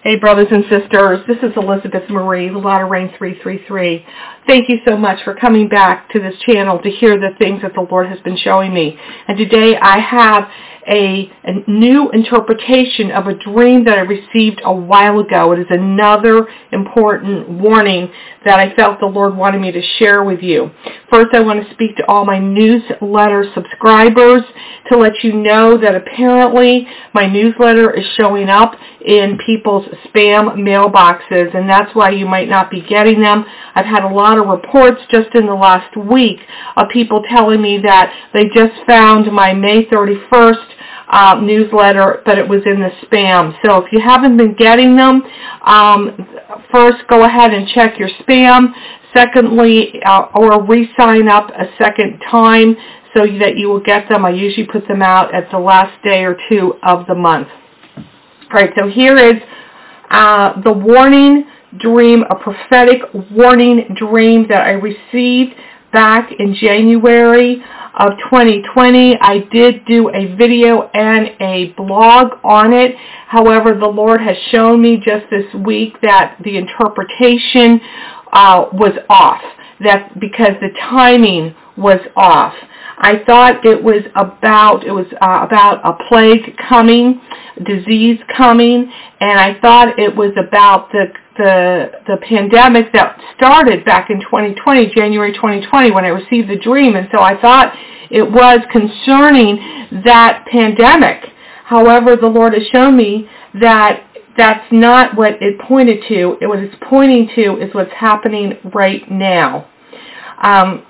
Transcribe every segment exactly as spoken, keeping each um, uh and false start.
Hey, brothers and sisters, this is Elizabeth Marie, the Latter Rain three three three. Thank you so much for coming back to this channel to hear the things that the Lord has been showing me. And today I have a, a new interpretation of a dream that I received a while ago. It is another important warning that I felt the Lord wanted me to share with you. First, I want to speak to all my newsletter subscribers to let you know that apparently my newsletter is showing up in people's spam mailboxes, and that's why you might not be getting them. I've had a lot of reports just in the last week of people telling me that they just found my May thirty-first uh, newsletter, but it was in the spam. So if you haven't been getting them, um, first go ahead and check your spam. Secondly, uh, or re-sign up a second time so that you will get them. I usually put them out at the last day or two of the month. All right, so here is uh, the warning dream, a prophetic warning dream that I received back in January of twenty twenty. I did do a video and a blog on it. However, the Lord has shown me just this week that the interpretation uh, was off, that because the timing was off. I thought it was about it was uh, about a plague coming, disease coming, and I thought it was about the the the pandemic that started back in twenty twenty, January twenty twenty, when I received the dream, and so I thought it was concerning that pandemic. However, the Lord has shown me that that's not what it pointed to. What it's pointing to is what's happening right now. Um,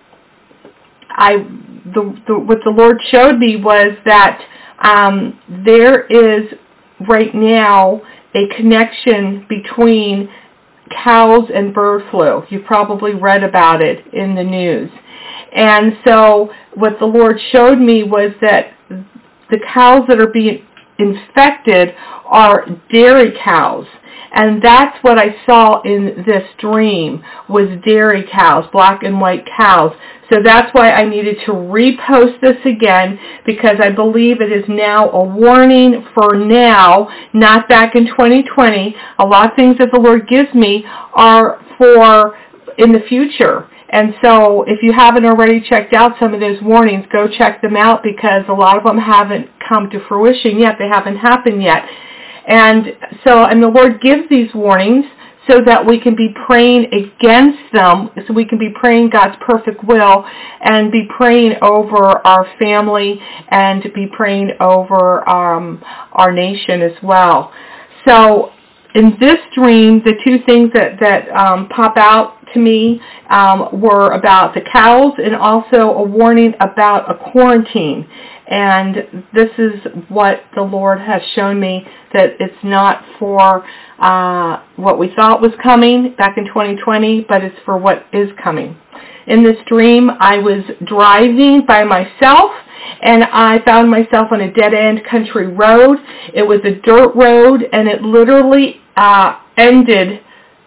I the, the what the Lord showed me was that um, there is right now a connection between cows and bird flu. You've probably read about it in the news. And so what the Lord showed me was that the cows that are being infected are dairy cows. And that's what I saw in this dream, was dairy cows, black and white cows. So that's why I needed to repost this again, because I believe it is now a warning for now, not back in twenty twenty. A lot of things that the Lord gives me are for in the future. And so if you haven't already checked out some of those warnings, go check them out, because a lot of them haven't come to fruition yet. They haven't happened yet. And so, and the Lord gives these warnings so that we can be praying against them, so we can be praying God's perfect will and be praying over our family and be praying over um, our nation as well. So in this dream, the two things that, that um, pop out to me um, were about the cows and also a warning about a quarantine. And this is what the Lord has shown me, that it's not for uh, what we thought was coming back in twenty twenty, but it's for what is coming. In this dream, I was driving by myself, and I found myself on a dead-end country road. It was a dirt road, and it literally uh, ended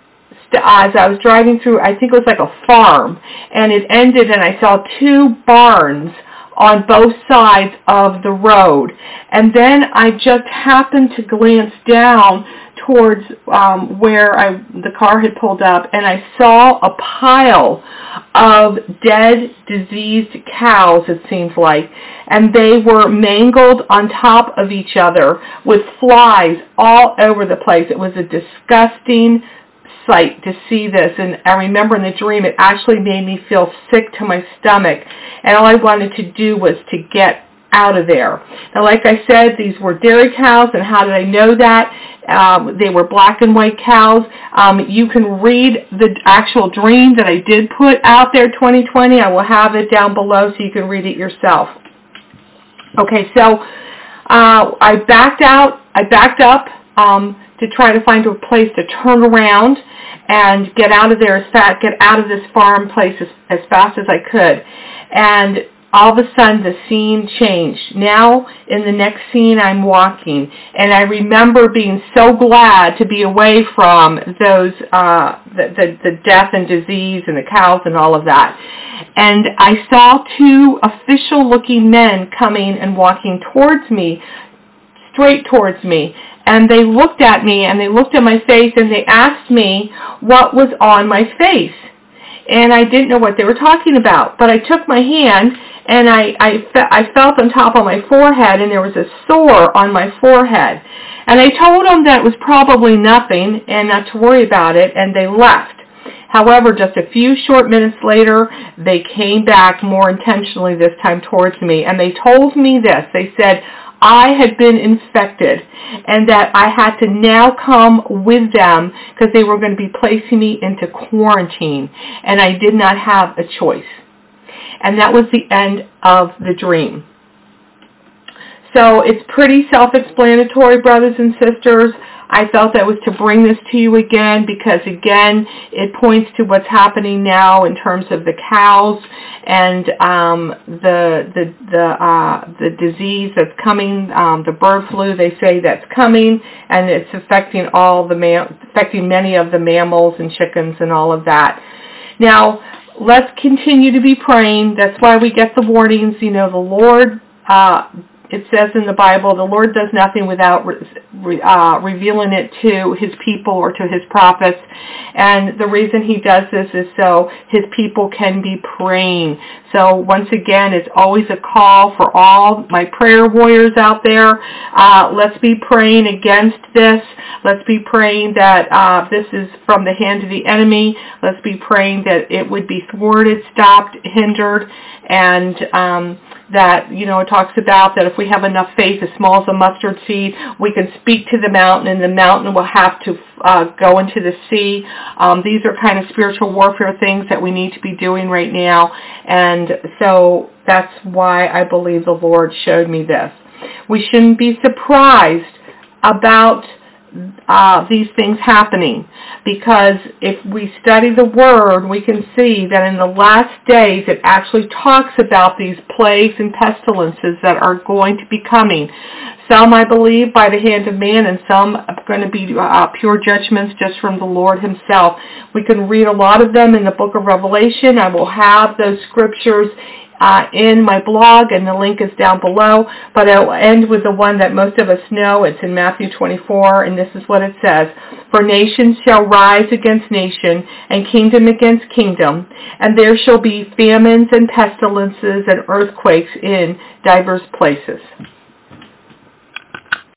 as I was driving through. I think it was like a farm, and it ended, and I saw two barns on both sides of the road. And then I just happened to glance down towards um, where I, the car had pulled up, and I saw a pile of dead, diseased cows, it seems like, and they were mangled on top of each other with flies all over the place. It was a disgusting sight to see this, and I remember in the dream it actually made me feel sick to my stomach, and all I wanted to do was to get out of there. Now, like I said, these were dairy cows, and how did I know that? Um, they were black and white cows. Um, you can read the actual dream that I did put out there, twenty twenty. I will have it down below so you can read it yourself. Okay, so uh, I backed out. I backed up um, to try to find a place to turn around and get out of there as fast, get out of this farm place as, as fast as I could. And all of a sudden the scene changed. Now in the next scene I'm walking, and I remember being so glad to be away from those uh, the, the, the death and disease and the cows and all of that. And I saw two official looking men coming and walking towards me, straight towards me. and they looked at me, and they looked at my face, and they asked me what was on my face. And I didn't know what they were talking about. But I took my hand, and I, I, fe- I felt on top of my forehead, and there was a sore on my forehead. And I told them that it was probably nothing and not to worry about it, and they left. However, just a few short minutes later, they came back more intentionally this time towards me, and they told me this. They said, I had been infected, and that I had to now come with them because they were going to be placing me into quarantine, and I did not have a choice. And that was the end of the dream. So it's pretty self-explanatory, brothers and sisters. I felt that was to bring this to you again because, again, it points to what's happening now in terms of the cows and um, the the the uh, the disease that's coming, um, the bird flu. They say that's coming, and it's affecting all the ma- affecting many of the mammals and chickens and all of that. Now, let's continue to be praying. That's why we get the warnings. You know, the Lord. Uh, It says in the Bible, the Lord does nothing without re, uh, revealing it to his people or to his prophets. And the reason he does this is so his people can be praying. So once again, it's always a call for all my prayer warriors out there. Uh, let's be praying against this. Let's be praying that uh, this is from the hand of the enemy. Let's be praying that it would be thwarted, stopped, hindered, and um, that, you know, it talks about that if we have enough faith as small as a mustard seed, we can speak to the mountain, and the mountain will have to uh, go into the sea. Um, these are kind of spiritual warfare things that we need to be doing right now, and so that's why I believe the Lord showed me this. We shouldn't be surprised about Uh, these things happening, because if we study the Word, we can see that in the last days it actually talks about these plagues and pestilences that are going to be coming. Some, I believe, by the hand of man, and some are going to be uh, pure judgments just from the Lord himself. We can read a lot of them in the book of Revelation. I will have those scriptures Uh, in my blog, and the link is down below, but I'll end with the one that most of us know. It's in Matthew twenty-four, and this is what it says. For nation shall rise against nation, and kingdom against kingdom, and there shall be famines and pestilences and earthquakes in divers places.